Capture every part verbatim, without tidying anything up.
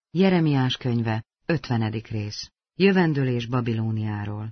Jeremiás könyve, ötvenedik rész. Jövendőlés Babilóniáról.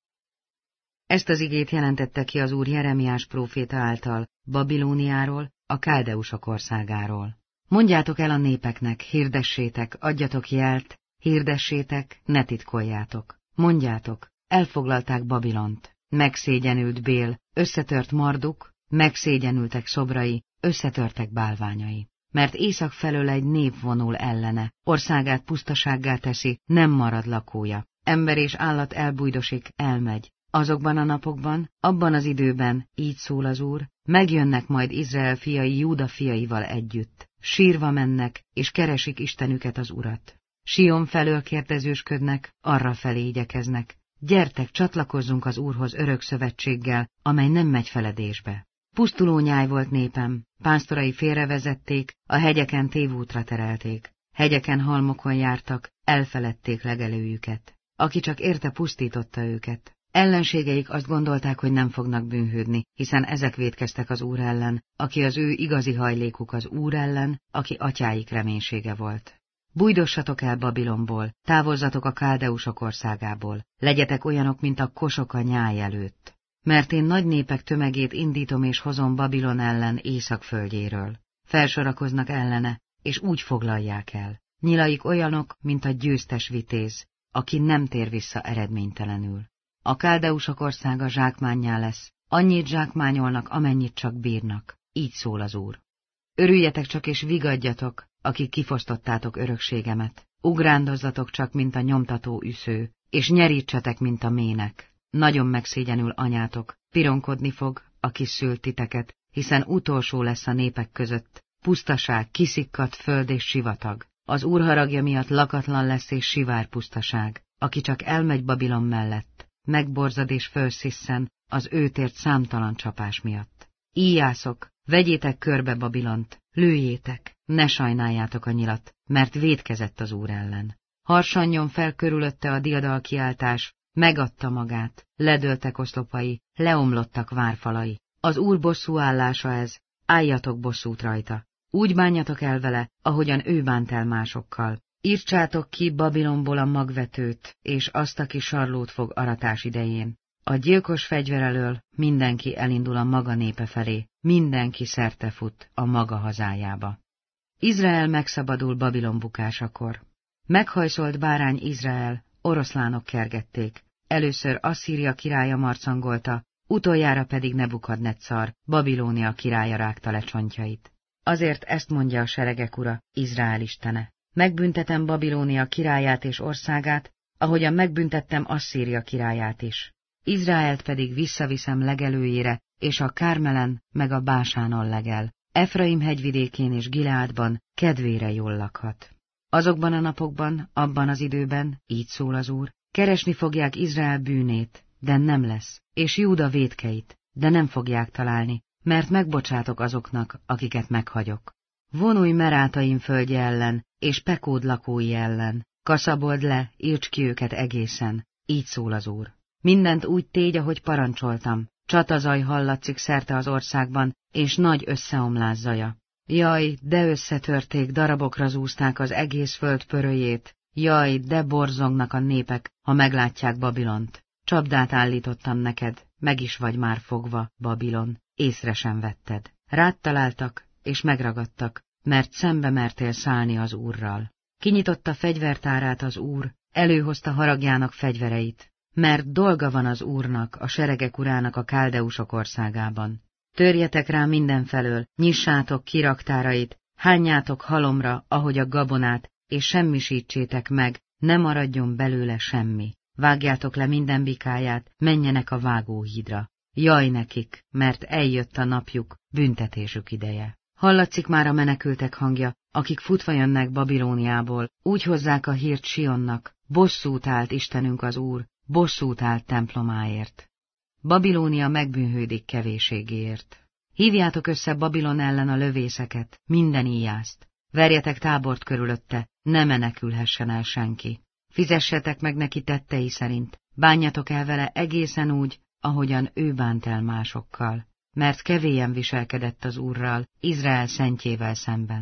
Ezt az igét jelentette ki az Úr Jeremiás próféta által, Babilóniáról, a káldeusok országáról. Mondjátok el a népeknek, hirdessétek, adjatok jelt, hirdessétek, ne titkoljátok. Mondjátok, elfoglalták Babilont, megszégyenült Bél, összetört Marduk, megszégyenültek szobrai, összetörtek bálványai. Mert észak felől egy nép vonul ellene, országát pusztasággá teszi, nem marad lakója. Ember és állat elbújdosik, elmegy. Azokban a napokban, abban az időben, így szól az Úr, megjönnek majd Izrael fiai Júda fiaival együtt. Sírva mennek, és keresik Istenüket az Urat. Sion felől kérdezősködnek, arra felé igyekeznek. Gyertek, csatlakozzunk az Úrhoz örök szövetséggel, amely nem megy feledésbe. Pusztuló nyáj volt népem, pásztorai félrevezették, a hegyeken tévútra terelték. Hegyeken, halmokon jártak, elfeledték legelőjüket. Aki csak érte, pusztította őket. Ellenségeik azt gondolták, hogy nem fognak bűnhődni, hiszen ezek vétkeztek az Úr ellen, aki az ő igazi hajlékuk az Úr ellen, aki atyáik reménysége volt. Bújdossatok el Babilonból, távozzatok a káldeusok országából, legyetek olyanok, mint a kosok a nyáj előtt. Mert én nagy népek tömegét indítom és hozom Babilon ellen észak földjéről. Felsorakoznak ellene, és úgy foglalják el. Nyilaik olyanok, mint a győztes vitéz, aki nem tér vissza eredménytelenül. A káldeusok országa zsákmánnyá lesz, annyit zsákmányolnak, amennyit csak bírnak, így szól az Úr. Örüljetek csak és vigadjatok, akik kifosztottátok örökségemet, ugrándozzatok csak, mint a nyomtató üsző, és nyerítsetek, mint a mének. Nagyon megszégyenül anyátok, pironkodni fog, aki szült titeket, hiszen utolsó lesz a népek között, pusztaság, kiszikkadt föld és sivatag. Az Úr haragja miatt lakatlan lesz és sivár pusztaság, aki csak elmegy Babilon mellett, megborzad és fölszisszen az őtért számtalan csapás miatt. Íjászok, vegyétek körbe Babilont, lőjétek, ne sajnáljátok a nyilat, mert vétkezett az Úr ellen. Harsanjon fel körülötte a diadalkiáltás, megadta magát, ledőltek oszlopai, leomlottak várfalai. Az Úr bosszúállása ez, álljatok bosszút rajta. Úgy bánjatok el vele, ahogyan ő bánt el másokkal. Írtsátok ki Babilonból a magvetőt, és azt, aki sarlót fog aratás idején. A gyilkos fegyver elől mindenki elindul a maga népe felé, mindenki szerte fut a maga hazájába. Izrael megszabadul Babilon bukásakor. Meghajszolt bárány Izrael, oroszlánok kergették. Először Asszíria királya marcangolta, utoljára pedig Nebukadnetszar, Babilónia királya rágta le csontjait. Azért ezt mondja a seregek ura, Izrael istene. Megbüntetem Babilónia királyát és országát, ahogyan megbüntettem Asszíria királyát is. Izraelt pedig visszaviszem legelőjére, és a Kármelen meg a Básánon legel. Efraim hegyvidékén és Gileádban kedvére jól lakhat. Azokban a napokban, abban az időben, így szól az Úr, keresni fogják Izrael bűnét, de nem lesz, és Júda vétkeit, de nem fogják találni, mert megbocsátok azoknak, akiket meghagyok. Vonulj Merátaim földje ellen, és Pekód lakói ellen, kaszabold le, írts ki őket egészen, így szól az Úr. Mindent úgy tégy, ahogy parancsoltam, csatazaj hallatszik szerte az országban, és nagy összeomlás zaja. Jaj, de összetörték, darabokra zúzták az egész föld pörölyét, jaj, de borzongnak a népek, ha meglátják Babilont. Csapdát állítottam neked, meg is vagy már fogva, Babilon, észre sem vetted. Rád találtak, és megragadtak, mert szembe mertél szállni az Úrral. Kinyitotta fegyvertárát az Úr, előhozta haragjának fegyvereit, mert dolga van az Úrnak, a seregek urának a káldeusok országában. Törjetek rá mindenfelől, nyissátok ki raktárait, hányjátok halomra, ahogy a gabonát, és semmisítsétek meg, ne maradjon belőle semmi. Vágjátok le minden bikáját, menjenek a vágóhídra. Jaj nekik, mert eljött a napjuk, büntetésük ideje. Hallatszik már a menekültek hangja, akik futva jönnek Babilóniából, úgy hozzák a hírt Sionnak, bosszút állt Istenünk az Úr, bosszút állt templomáért. Babilónia megbűnhődik kevéségéért. Hívjátok össze Babilon ellen a lövészeket, minden íjászt. Verjetek tábort körülötte, ne menekülhessen el senki. Fizessetek meg neki tettei szerint, bánjatok el vele egészen úgy, ahogyan ő bánt el másokkal. Mert kevélyen viselkedett az Úrral, Izrael szentjével szemben.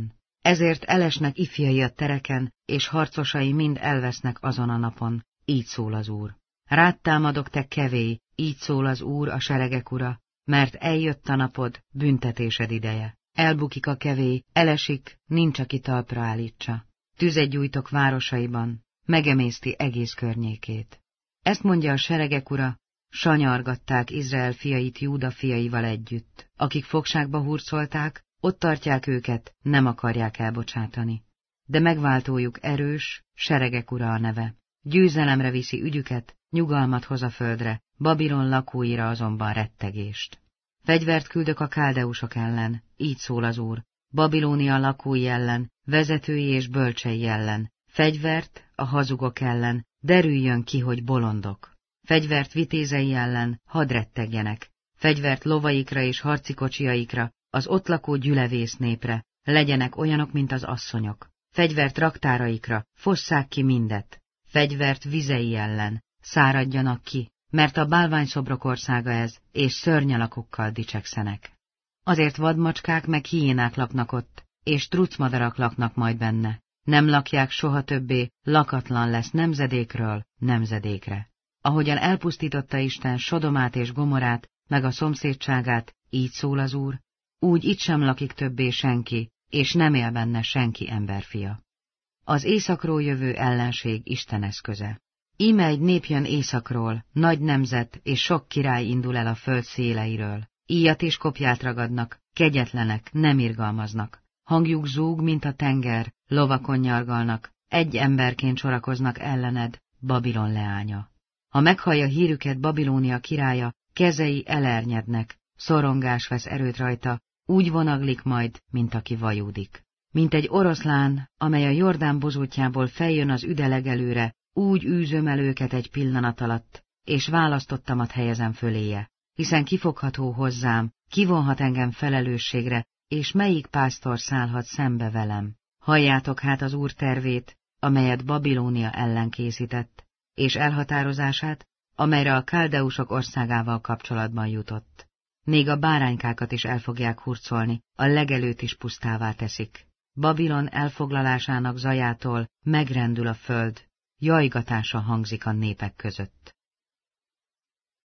Ezért elesnek ifjai a tereken, és harcosai mind elvesznek azon a napon, így szól az Úr. Rád támadok, te kevély, így szól az Úr, a seregek ura, mert eljött a napod, büntetésed ideje. Elbukik a kevély, elesik, nincs, aki talpra állítsa. Tüzet gyújtok városaiban, megemészti egész környékét. Ezt mondja a seregek ura, sanyargatták Izrael fiait Júda fiaival együtt, akik fogságba hurcolták, ott tartják őket, nem akarják elbocsátani. De megváltójuk erős, seregek ura a neve. Győzelemre viszi ügyüket, nyugalmat hoz a földre, Babilon lakóira azonban rettegést. Fegyvert küldök a káldeusok ellen, így szól az Úr, Babilónia lakói ellen, vezetői és bölcsei ellen, fegyvert a hazugok ellen, derüljön ki, hogy bolondok. Fegyvert vitézei ellen, hadd rettegjenek, fegyvert lovaikra és harcikocsiaikra, az ott lakó gyülevész népre, legyenek olyanok, mint az asszonyok. Fegyvert raktáraikra, fosszák ki mindet, fegyvert vizei ellen, száradjanak ki, mert a bálványszobrok országa ez, és szörnyalakokkal dicsekszenek. Azért vadmacskák meg hiénák laknak ott, és trucmadarak laknak majd benne. Nem lakják soha többé, lakatlan lesz nemzedékről nemzedékre. Ahogyan elpusztította Isten Sodomát és Gomorát, meg a szomszédságát, így szól az Úr, úgy itt sem lakik többé senki, és nem él benne senki emberfia. Az északról jövő ellenség Isten eszköze. Íme egy nép jön északról, nagy nemzet és sok király indul el a föld széleiről. Íjat és kopját ragadnak, kegyetlenek, nem irgalmaznak. Hangjuk zúg, mint a tenger, lovakon nyargalnak, egy emberként sorakoznak ellened, Babilon leánya. Ha meghallja hírüket Babilónia királya, kezei elernyednek, szorongás vesz erőt rajta, úgy vonaglik majd, mint aki vajúdik. Mint egy oroszlán, amely a Jordán bozótjából feljön az üde legelőre, úgy űzöm el őket egy pillanat alatt, és választottamat helyezem föléje, hiszen kifogható hozzám, kivonhat engem felelősségre, és melyik pásztor szállhat szembe velem. Halljátok hát az Úr tervét, amelyet Babilónia ellen készített, és elhatározását, amelyre a káldeusok országával kapcsolatban jutott. Még a báránykákat is el fogják hurcolni, a legelőt is pusztává teszik. Babilon elfoglalásának zajától megrendül a föld, jajgatása hangzik a népek között.